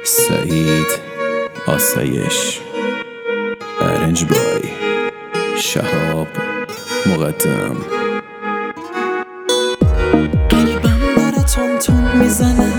سعید آسایش، ارنج بای شهاب مقدم. قلبم داره تون تون میزنه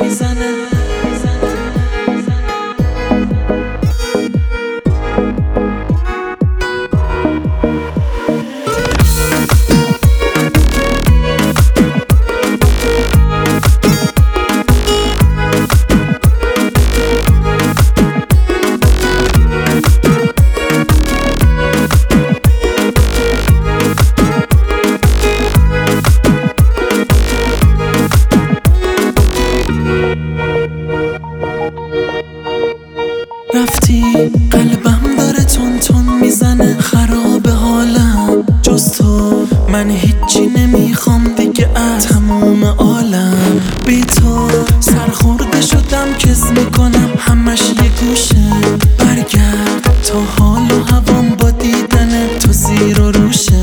رفتی، قلبم داره تون تون میزنه، خراب حالم جز تو، من هیچی نمیخوام دیگه از تموم عالم. بی تو سرخورده شدم، کس میکنم همش یه گوشه. برگرد تا حال و هوام با دیدن تو زیر و روشه.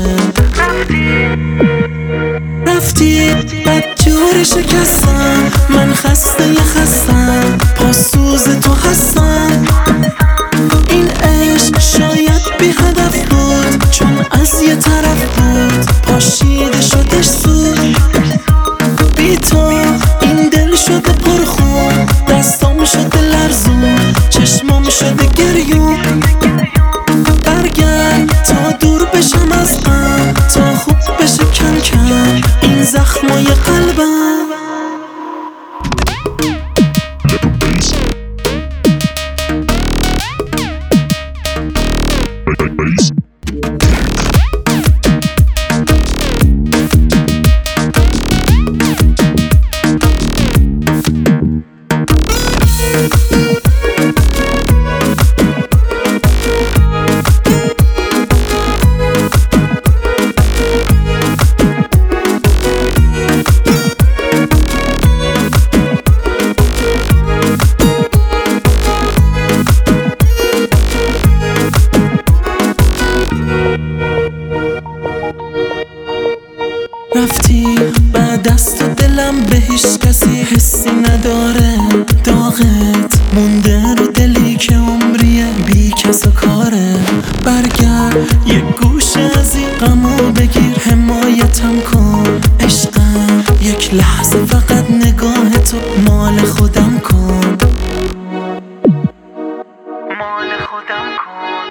رفتی بدجور شکستم، من خسته خستم، پاسوز تو هستم. این عشق شاید بی هدف بود، چون از یه طرف بود پاشیده شدش سود. بی تو این دل شده پرخون، دستام شده لرزون، چشمام شده گریون. برگرد تا دور بشم از غم، تا خوب بشه کم کم این زخمای قلبم. رفتی بعد از تو دلم به هیچ کسی حسی نداره. داغت مونده رو دلی که عمریه بی کس و کاره. برگرد یه گوشه از این غمو بگیر، حمایتم کن عشقم. یک لحظه فقط نگاه تو مال خودم کن، مال خودم کن.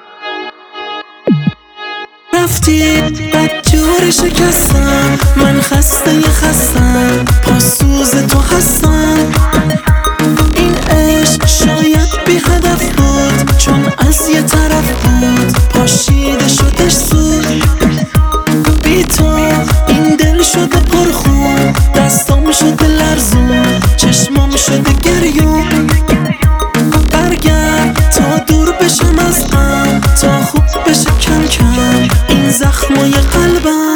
رفتی بدجور شکستم، من خسته خستم، پاسوز تو هستم. این عشق شاید بی هدف بود، چون از یه طرف بود پاشیده شدش سود. بی تو این دل شده پرخون، دستام شده لرزون، چشمام شده گریون. برگرد تا دور بشم از غم، تا خوب بشه کم کم این زخمای قلبم.